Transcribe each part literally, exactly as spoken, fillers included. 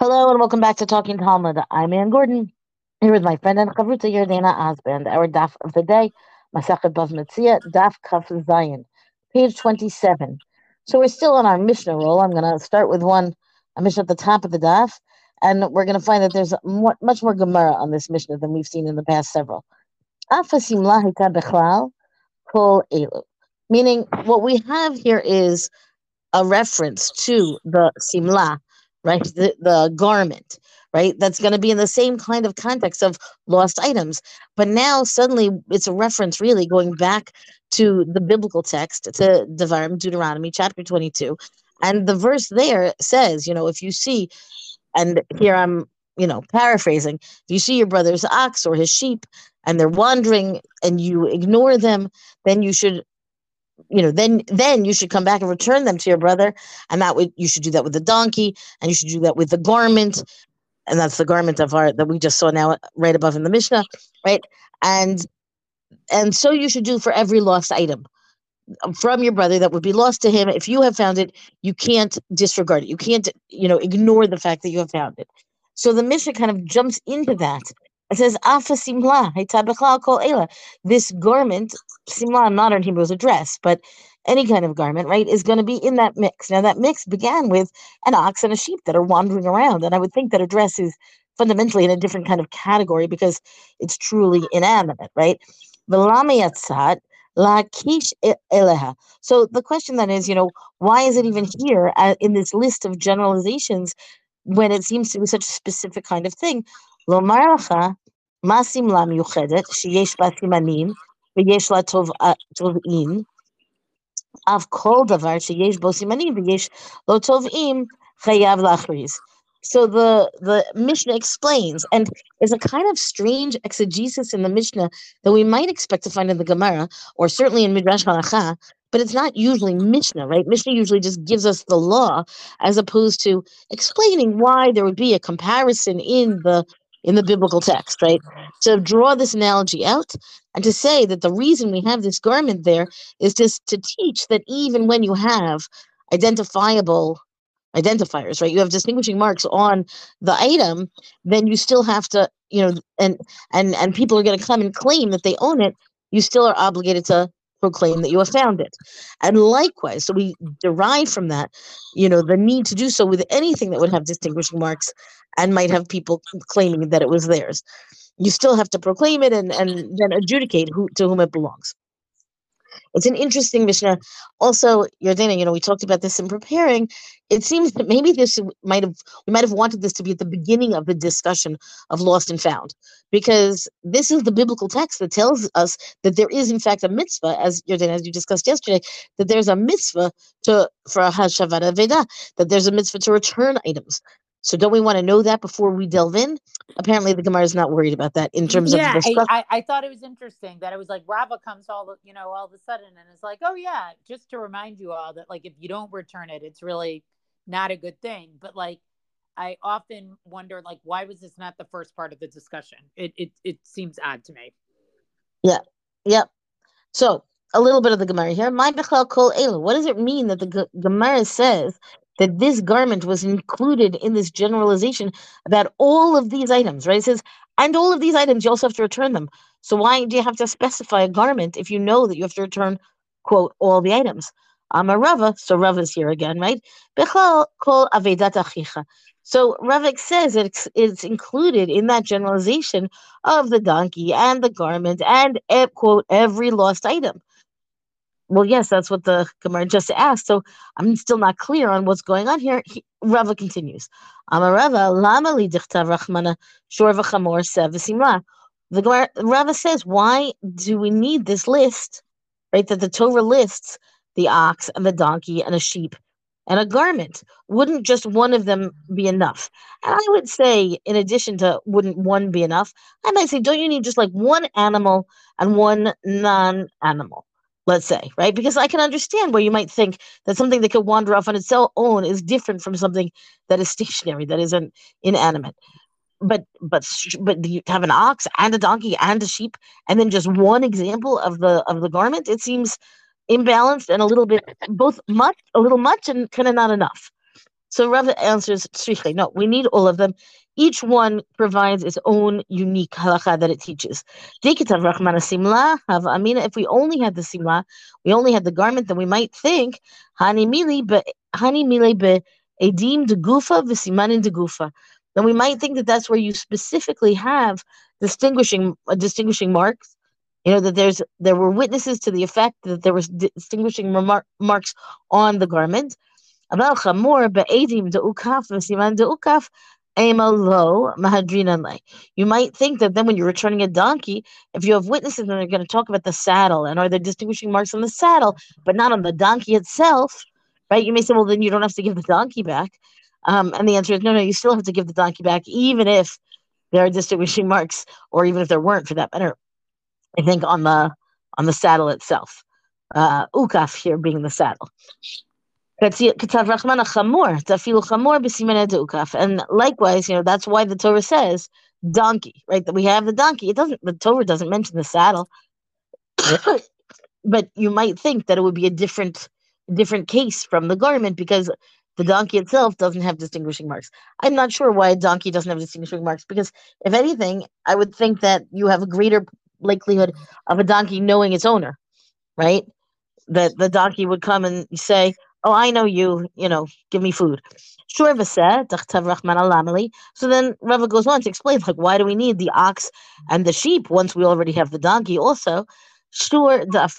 Hello and welcome back to Talking Talmud. I'm Ann Gordon, here with my friend and chavruta Yerdana Osband. Our daf of the day, Masachet Bava Metzia, daf Kaf Zayin, page twenty-seven. So we're still on our Mishnah roll. I'm going to start with one, a Mishnah at the top of the daf, and we're going to find that there's more, much more Gemara on this Mishnah than we've seen in the past several. Afa simla hita bechlal kol elu. Meaning, what we have here is a reference to the simla, right? The, the garment, right? That's going to be in the same kind of context of lost items. But now suddenly it's a reference really going back to the biblical text, to Devarim, Deuteronomy chapter twenty-two. And the verse there says, you know, if you see, and here I'm, you know, paraphrasing, if you see your brother's ox or his sheep and they're wandering and you ignore them, then you should you know, then then you should come back and return them to your brother, and that would you should do that with the donkey, and you should do that with the garment, and that's the garment of our that we just saw now right above in the Mishnah, right? And and so you should do for every lost item from your brother that would be lost to him. If you have found it, you can't disregard it. You can't, you know, ignore the fact that you have found it. So the Mishnah kind of jumps into that. It says, Afa simla, kol ela. This garment, simla in modern Hebrew is a dress, but any kind of garment, right, is going to be in that mix. Now, that mix began with an ox and a sheep that are wandering around. And I would think that a dress is fundamentally in a different kind of category because it's truly inanimate, right? V'lama yatzat, Lakish eleha. So the question then is, you know, why is it even here uh, in this list of generalizations when it seems to be such a specific kind of thing? Lomar lacha masim lam yuchedet sheyesh ba simanim v'yesh la tov tov'in av kol davar sheyesh bo simanim v'yesh lo tov'im chayav lachriz. So the, the Mishnah explains, and there's a kind of strange exegesis in the Mishnah that we might expect to find in the Gemara, or certainly in Midrash Halacha, but it's not usually Mishnah, right? Mishnah usually just gives us the law, as opposed to explaining why there would be a comparison in the in the biblical text, right? To draw this analogy out and to say that the reason we have this garment there is just to teach that even when you have identifiable identifiers, right? You have distinguishing marks on the item, then you still have to, you know, and and and people are going to come and claim that they own it. You still are obligated to proclaim that you have found it. And likewise, so we derive from that, you know, the need to do so with anything that would have distinguishing marks and might have people claiming that it was theirs. You still have to proclaim it and, and then adjudicate who to whom it belongs. It's an interesting Mishnah. Also, Yardana, you know, we talked about this in preparing. It seems that maybe this might have we might have wanted this to be at the beginning of the discussion of lost and found, because this is the biblical text that tells us that there is in fact a mitzvah, as Yardana, as you discussed yesterday, that there's a mitzvah to for a hashavada veda, that there's a mitzvah to return items. So don't we want to know that before we delve in? Apparently, the Gemara is not worried about that in terms yeah, of the I, I, I thought it was interesting that it was like Rava comes all you know all of a sudden and it's like, oh yeah, just to remind you all that like if you don't return it, it's really not a good thing. But like I often wonder like why was this not the first part of the discussion? It it it seems odd to me. Yeah, yeah. So a little bit of the Gemara here. My bechal kol elu. What does it mean that the G- Gemara says that this garment was included in this generalization about all of these items? Right? It says, and all of these items you also have to return them. So why do you have to specify a garment if you know that you have to return, quote, all the items? Amar Rava. So Rava's here again, right? Bechal kol avedat achicha. So Ravik says it's, it's included in that generalization of the donkey and the garment and, eh, quote, every lost item. Well, yes, that's what the Gemara just asked. So I'm still not clear on what's going on here. He, Rava continues. Amar Rava, lama li dichtav rachmana shor v'chamor sev v'simla. The Gemara, Rava says, why do we need this list, right, that the Torah lists the ox and the donkey and a sheep and a garment? Wouldn't just one of them be enough? And I would say, in addition to wouldn't one be enough, I might say, don't you need just like one animal and one non-animal? Let's say, right? Because I can understand where you might think that something that could wander off on its own is different from something that is stationary, that isn't inanimate. But but but you have an ox and a donkey and a sheep, and then just one example of the of the garment. It seems imbalanced and a little bit both much, a little much, and kind of not enough. So Rav answers, no, we need all of them. Each one provides its own unique halacha that it teaches. If we only had the simla, we only had the garment, then we might think hani mili be hani mile be edim de gufa v'simanin de gufa. Then we might think that that's where you specifically have distinguishing uh, distinguishing marks. You know that there's there were witnesses to the effect that there was distinguishing remar- marks on the garment. You might think that then when you're returning a donkey, if you have witnesses, then they're going to talk about the saddle and are there distinguishing marks on the saddle, but not on the donkey itself, right? You may say, well, then you don't have to give the donkey back. Um, and the answer is no, no, you still have to give the donkey back, even if there are distinguishing marks, or even if there weren't, for that matter. I think on the on the saddle itself, uh, ukaf here being the saddle. And likewise, you know, that's why the Torah says donkey, right? That we have the donkey. It doesn't. The Torah doesn't mention the saddle, but you might think that it would be a different, different case from the garment because the donkey itself doesn't have distinguishing marks. I'm not sure why a donkey doesn't have distinguishing marks because, if anything, I would think that you have a greater likelihood of a donkey knowing its owner, right? That the donkey would come and say, oh, I know you, you know, give me food. So then Rava goes on to explain, like, why do we need the ox and the sheep once we already have the donkey also? So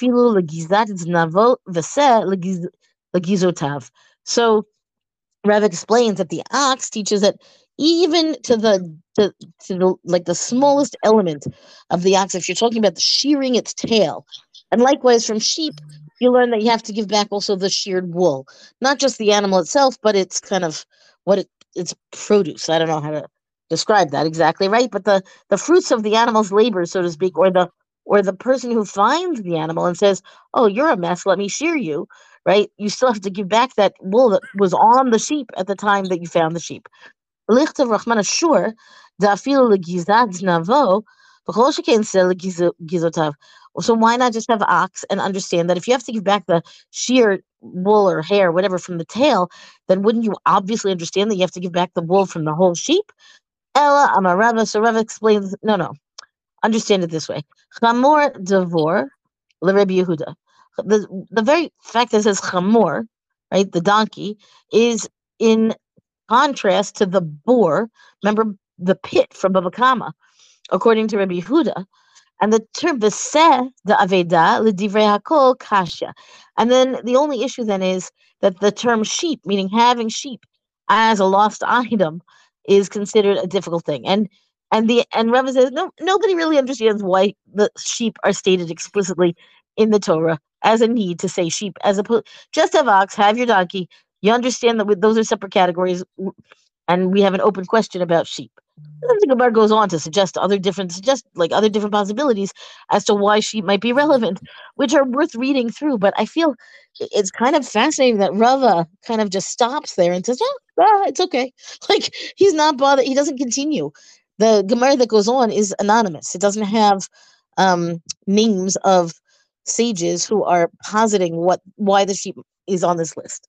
Rava explains that the ox teaches that even to the, to, to the, like the smallest element of the ox, if you're talking about the shearing its tail, and likewise from sheep, you learn that you have to give back also the sheared wool, not just the animal itself, but it's kind of what it, it's produce. I don't know how to describe that exactly, right? But the, the fruits of the animal's labor, so to speak, or the or the person who finds the animal and says, oh, you're a mess, let me shear you, right? You still have to give back that wool that was on the sheep at the time that you found the sheep. Lichtav Rahman Ashur, Da'afil legizad znavo, b'chol sheken sel gizotav. So why not just have ox and understand that if you have to give back the sheer wool or hair, whatever, from the tail, then wouldn't you obviously understand that you have to give back the wool from the whole sheep? Ella Amarava. So Rava explains, no, no. Understand it this way. Chamor devor l'Rebbe Yehuda. The the very fact that it says chamor, right, the donkey, is in contrast to the boar. Remember the pit from Bava Kama, according to Rabbi Yehuda. And the term "beseh the aveda l'divrei hakol kasha," and then the only issue then is that the term sheep, meaning having sheep as a lost item, is considered a difficult thing. And and the and Rava says no, nobody really understands why the sheep are stated explicitly in the Torah as a need to say sheep, as opposed just have ox, have your donkey. You understand that those are separate categories, and we have an open question about sheep. Then the Gemara goes on to suggest other different, suggest like other different possibilities as to why sheep might be relevant, which are worth reading through. But I feel it's kind of fascinating that Rava kind of just stops there and says, "Oh, well, it's okay." Like he's not bothered. He doesn't continue. The Gemara that goes on is anonymous. It doesn't have um, names of sages who are positing what why the sheep is on this list.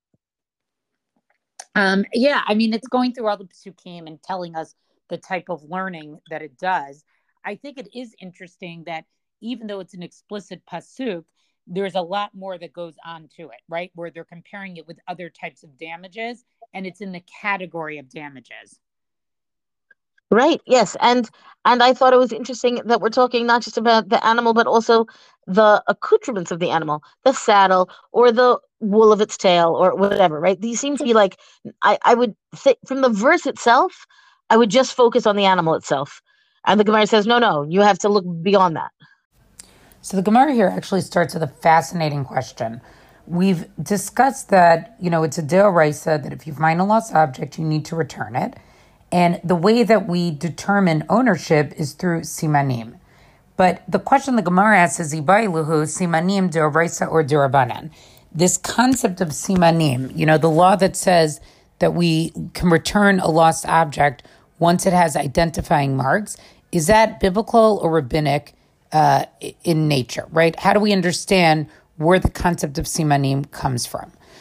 Um, yeah, I mean, it's going through all the psukim and telling us the type of learning that it does. I think it is interesting that even though it's an explicit pasuk, there's a lot more that goes on to it, right? Where they're comparing it with other types of damages, and it's in the category of damages. Right. Yes. And and I thought it was interesting that we're talking not just about the animal, but also the accoutrements of the animal, the saddle or the wool of its tail or whatever, right? These seem to be like, I, I would think from the verse itself, I would just focus on the animal itself. And the Gemara says, no, no, you have to look beyond that. So the Gemara here actually starts with a fascinating question. We've discussed that, you know, it's a deoraisa that if you find a lost object, you need to return it. And the way that we determine ownership is through simanim. But the question the Gemara asks is, Ibailuhu, simanim deoraisa or derabanan? This concept of simanim, you know, the law that says that we can return a lost object once it has identifying marks, is that biblical or rabbinic uh, in nature, right? How do we understand where the concept of simanim comes from?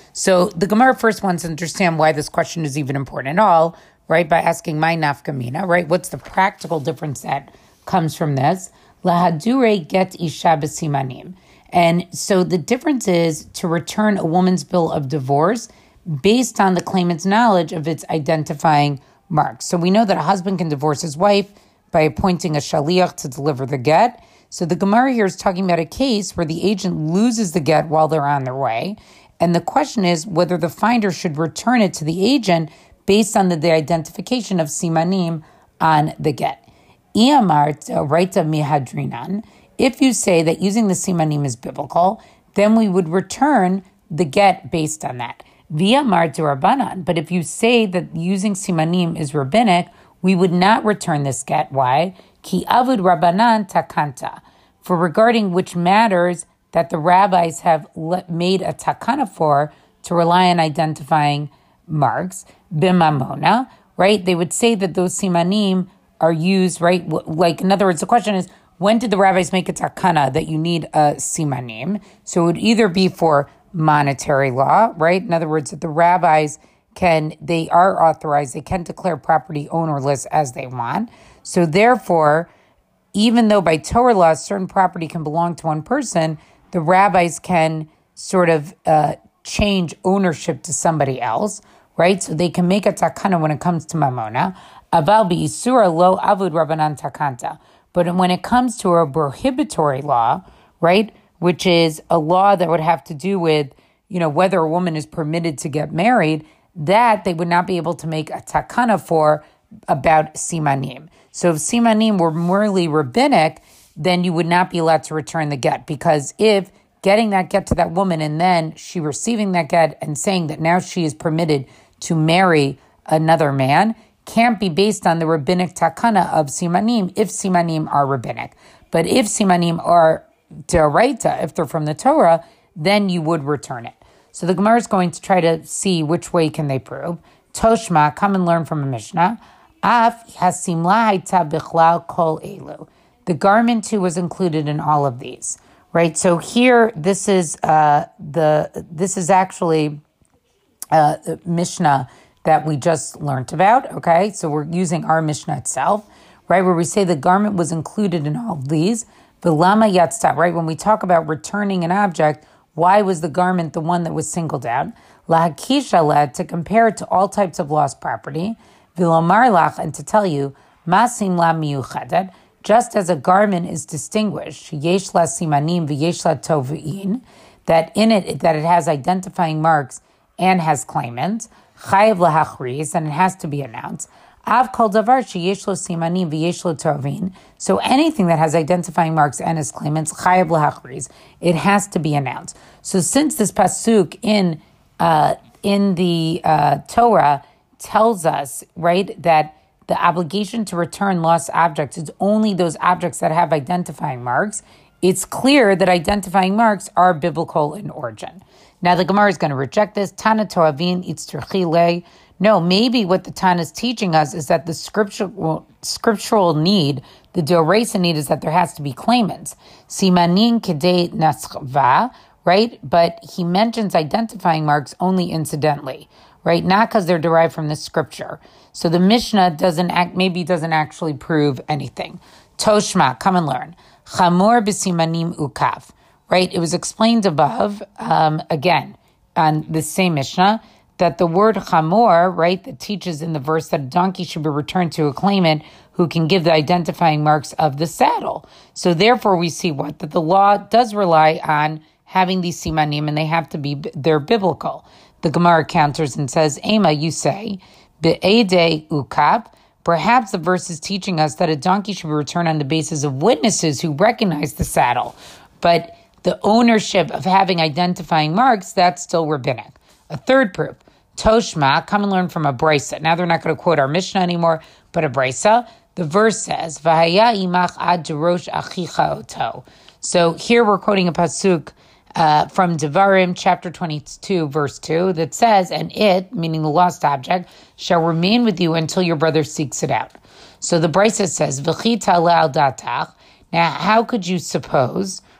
So the Gemara first wants to understand why this question is even important at all, right? By asking my nafkamina, right? What's the practical difference that comes from this? Lahadure get isha b'simanim. And so the difference is to return a woman's bill of divorce based on the claimant's knowledge of its identifying marks. So we know that a husband can divorce his wife by appointing a shaliach to deliver the get. So the Gemara here is talking about a case where the agent loses the get while they're on their way. And the question is whether the finder should return it to the agent based on the, the identification of simanim on the get. Iyamart raita mihadrinan. If you say that using the simanim is biblical, then we would return the get based on that. V'yamar rabbanan. But if you say that using simanim is rabbinic, we would not return this get. Why? Ki avud rabbanan takanta. For regarding which matters that the rabbis have made a takana for to rely on identifying marks, bimamona, right? They would say that those simanim are used, right? Like, in other words, the question is, when did the rabbis make a takana that you need a simanim? So it would either be for monetary law, right? In other words, that the rabbis can, they are authorized, they can declare property ownerless as they want. So therefore, even though by Torah law, certain property can belong to one person, the rabbis can sort of uh, change ownership to somebody else, right? So they can make a takana when it comes to mamona. Aval bi'isura lo avud rabbanan takanta. But when it comes to a prohibitory law, right, which is a law that would have to do with, you know, whether a woman is permitted to get married, that they would not be able to make a takana for about simanim. So if simanim were merely rabbinic, then you would not be allowed to return the get, because if getting that get to that woman and then she receiving that get and saying that now she is permitted to marry another man can't be based on the rabbinic takana of simanim if simanim are rabbinic. But if simanim are d'oraita, if they're from the Torah, then you would return it. So the Gemara is going to try to see which way can they prove. Toshma, come and learn from a Mishnah. Af hasimla haita bichlal kol elu. The garment too was included in all of these, right? So here, this is uh, the this is actually uh, the Mishnah that we just learned about. Okay, so we're using our Mishnah itself, right, where we say the garment was included in all of these. V'lama yatzta, right? When we talk about returning an object, why was the garment the one that was singled out? Lahakisha led to compare it to all types of lost property. V'lomar lach, and to tell you, masim la miyuchadet, just as a garment is distinguished, yesh la simanim v'yesh la tovein, that in it that it has identifying marks and has claimants, chayav lahachriz, and it has to be announced. Av kol davar sheyesh lo simanim v'yesh lo tovin. So anything that has identifying marks and has claimants, chayav lahachriz, it has to be announced. So since this pasuk in uh, in the uh, Torah tells us, right, that the obligation to return lost objects is only those objects that have identifying marks, it's clear that identifying marks are biblical in origin. Now the Gemara is going to reject this. Tana toavin itzturchile. No, maybe what the Tana is teaching us is that the scriptural scriptural need, the d'oraisa need, is that there has to be claimants. Simanin kedei naschva, right? But he mentions identifying marks only incidentally, right? Not because they're derived from the scripture. So the Mishnah doesn't act, maybe doesn't actually prove anything. Toshma, come and learn. Chamor b'simanim ukav, right? It was explained above, um, again, on the same Mishnah, that the word chamor, right, that teaches in the verse that a donkey should be returned to a claimant who can give the identifying marks of the saddle. So therefore we see what? That the law does rely on having these simanim, and they have to be, they're biblical. The Gemara counters and says, Ema, you say, be'edei ukab. Perhaps the verse is teaching us that a donkey should be returned on the basis of witnesses who recognize the saddle. But the ownership of having identifying marks, that's still rabbinic. A third proof, Toshma, come and learn from a brisa. Now they're not going to quote our Mishnah anymore, but a brisa. The verse says, V'haya imach ad derosh achicha oto. So here we're quoting a pasuk uh, from Devarim, chapter twenty-two, verse two, that says, and it, meaning the lost object, shall remain with you until your brother seeks it out. So the brisa says, V'chita le'al datach. Now, how could you suppose,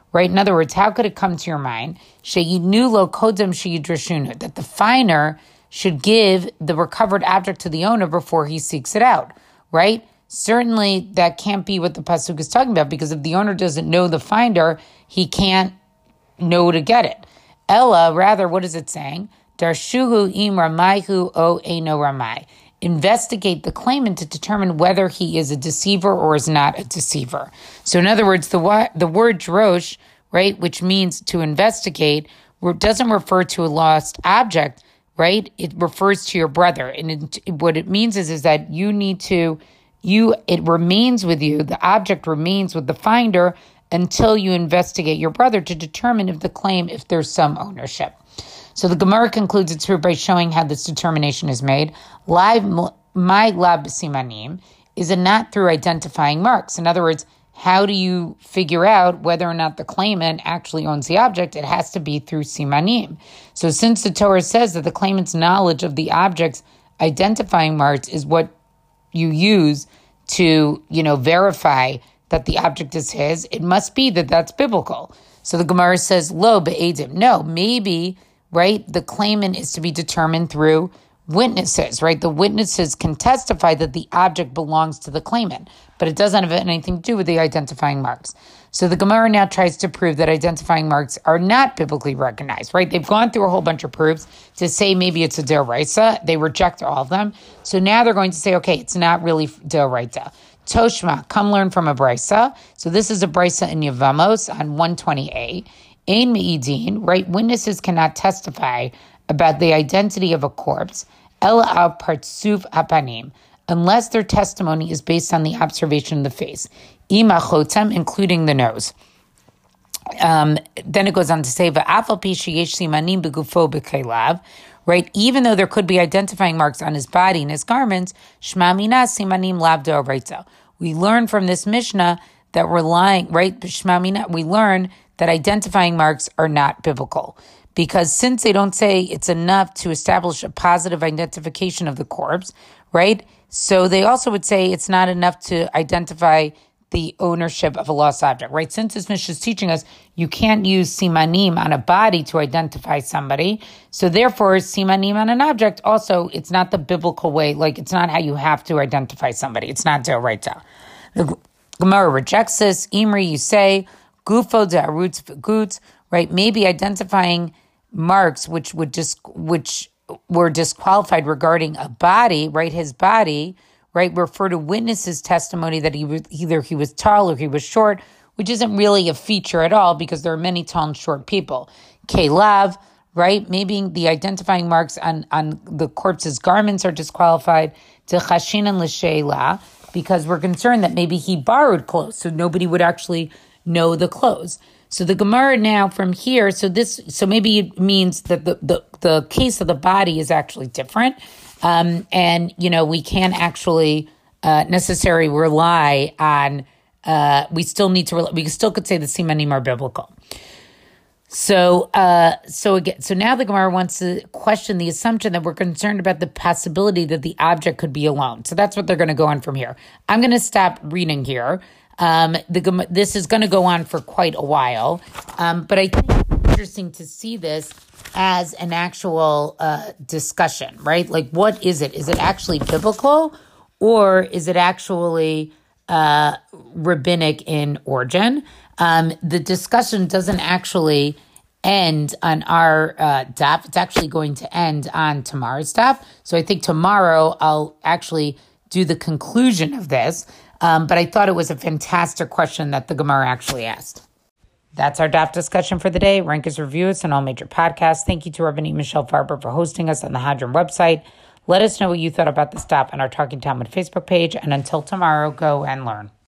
right? In other words, how could it come to your mind sheyidnu lo kodem sheyidrashunu, that the finer should give the recovered object to the owner before he seeks it out, right? Certainly that can't be what the pasuk is talking about, because if the owner doesn't know the finder, he can't know to get it. Ella, rather, what is it saying? Darshuhu im ramaihu o eino ramai. Investigate the claimant to determine whether he is a deceiver or is not a deceiver. So in other words, the the word drosh, right, which means to investigate, doesn't refer to a lost object, right? It refers to your brother. And it, what it means is, is that you need to, you it remains with you, the object remains with the finder until you investigate your brother to determine if the claim, if there's some ownership. So the Gemara concludes its proof by showing how this determination is made. Live my lab simanim, is it not through identifying marks? In other words, how do you figure out whether or not the claimant actually owns the object? It has to be through simanim. So since the Torah says that the claimant's knowledge of the object's identifying marks is what you use to, you know, verify that the object is his, it must be that that's biblical. So the Gemara says, lo be'edim. No, maybe, right, the claimant is to be determined through witnesses, right? The witnesses can testify that the object belongs to the claimant, but it doesn't have anything to do with the identifying marks. So the Gemara now tries to prove that identifying marks are not biblically recognized, right? They've gone through a whole bunch of proofs to say maybe it's a d'oraisa. They reject all of them. So now they're going to say, okay, it's not really d'oraisa. Toshma, come learn from a brisa. So this is a brisa in Yevamos on one twenty-eight. Ein me'idin, right? Witnesses cannot testify about the identity of a corpse, ela al partsuf hapanim, unless their testimony is based on the observation of the face, ima chotem, including the nose. Um, then it goes on to say, va'afal pi sheyesh simanim begufo b'keilav, right? Even though there could be identifying marks on his body and his garments, shma mina simanim lav d'oraisa. We learn from this Mishnah that relying, right? Shma mina, we learn that identifying marks are not biblical. Because since they don't say it's enough to establish a positive identification of the corpse, right? So they also would say it's not enough to identify the ownership of a lost object, right? Since this Mishnah is teaching us you can't use simanim on a body to identify somebody, so therefore simanim on an object also, it's not the biblical way, like it's not how you have to identify somebody. It's not d'oraisa. The Gemara rejects this. Imri, you say, gufo de'arutz v'gutz, right? Maybe identifying marks which would just which were disqualified regarding a body, right? His body, right? Refer to witnesses' testimony that he was either he was tall or he was short, which isn't really a feature at all because there are many tall and short people. Kelav, right? Maybe the identifying marks on, on the corpse's garments are disqualified. To chashin and l'sheila, because we're concerned that maybe he borrowed clothes, so nobody would actually know the clothes. So the Gemara now from here, so this, so maybe it means that the, the, the case of the body is actually different. Um, and, you know, we can't actually uh, necessarily rely on, uh, we still need to, we still could say the simanim are biblical. So, uh, so again, so now the Gemara wants to question the assumption that we're concerned about the possibility that the object could be alone. So that's what they're going to go on from here. I'm going to stop reading here. Um, the, this is going to go on for quite a while, um, but I think it's interesting to see this as an actual uh, discussion, right? Like, what is it? Is it actually biblical, or is it actually uh, rabbinic in origin? Um, the discussion doesn't actually end on our uh, daf. It's actually going to end on tomorrow's daf. So I think tomorrow I'll actually do the conclusion of this. Um, but I thought it was a fantastic question that the Gemara actually asked. That's our daf discussion for the day. Rank us, review us on all major podcasts. Thank you to Rabbanit Michelle Farber for hosting us on the Hadran website. Let us know what you thought about this daf on our Talking Talmud Facebook page. And until tomorrow, go and learn.